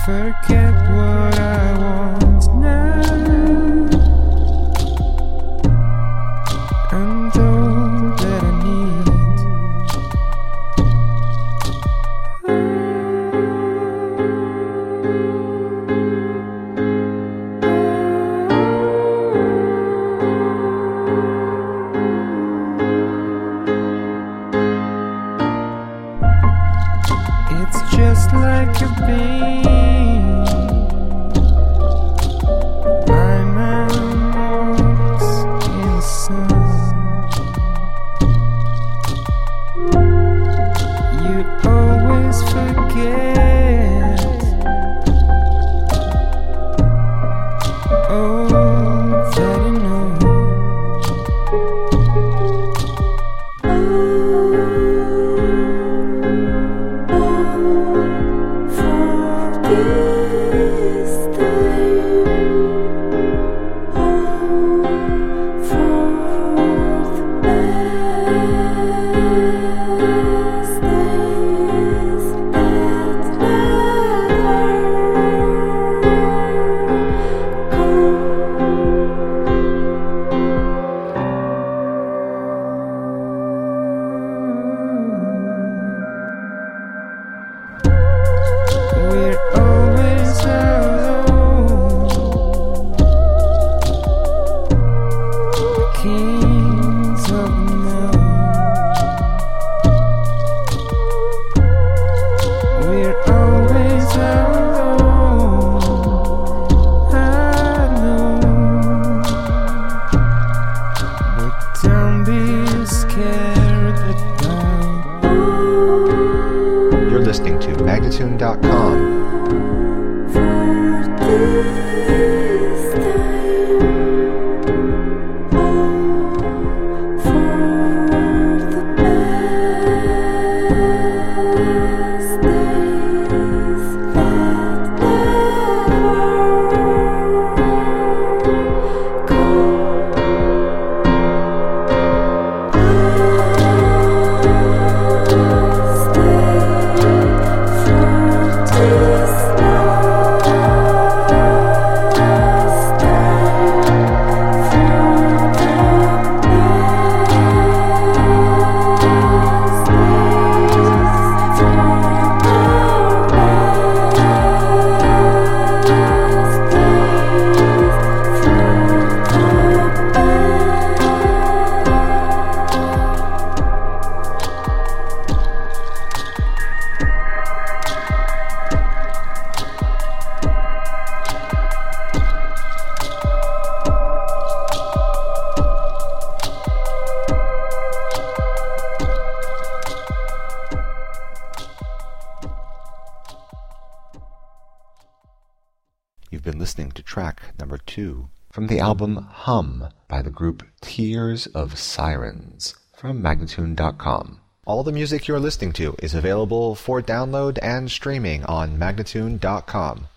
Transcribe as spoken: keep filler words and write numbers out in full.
forget what I want now, and all that I need. It's just like a beam. My man walks in the sun. You always forget. Oh, that you know. We're always alone, kings of the night. We're always alone, I know. But don't be scared at night. You're listening to Magnatune dot com. You've been listening to track number two from the album Hum by the group Tears of Sirens from Magnatune dot com. All the music you're listening to is available for download and streaming on Magnatune dot com.